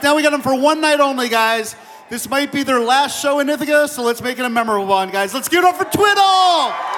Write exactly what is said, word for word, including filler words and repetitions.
Now we got them for one night only, guys. This might be their last show in Ithaca, so let's make it a memorable one, guys. Let's give it up for Twiddle!